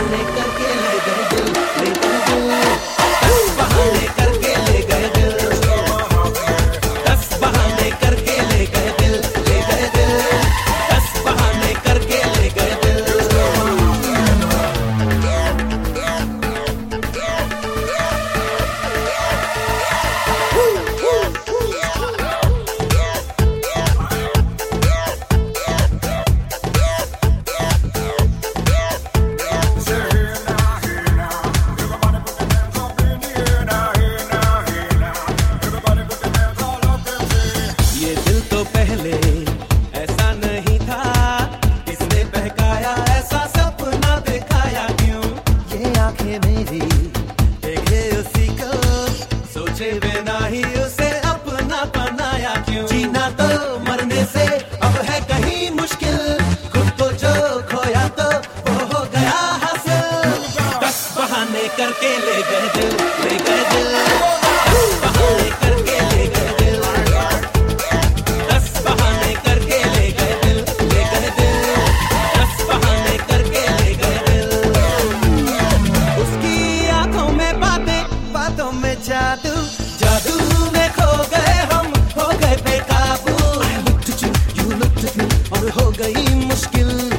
बहाने करके ले गए दिल, ले गए दिल। 10 बहाने करके ले गए दिल, 10 बहाने करके ले गए दिल, ले गए दिल। 10 बहाने करके ले गए दिल। ये दिल तो पहले ऐसा नहीं था, किसने बहकाया ऐसा सपना दिखाया क्यों? ये आंखें मेरी देखे उसी को, सोचे बिना ही उसे अपना बनाया क्यों? जीना तो मरने से अब है कहीं मुश्किल, खुद को जो खोया तो वो हो गया हासिल। 10 बहाने करके ले गए दिल, ले गए दिल। 10 बहाने करके ले गए दिल, 10 बहाने करके ले गए दिल, ले गए दिल। 10 बहाने करके ले गए दिल। उसकी आंखों में बातें, बातों में जादू, जादू में खो गए हम, हो गए बेकाबू। I looked at you, you looked at me, और हो गई मुश्किल।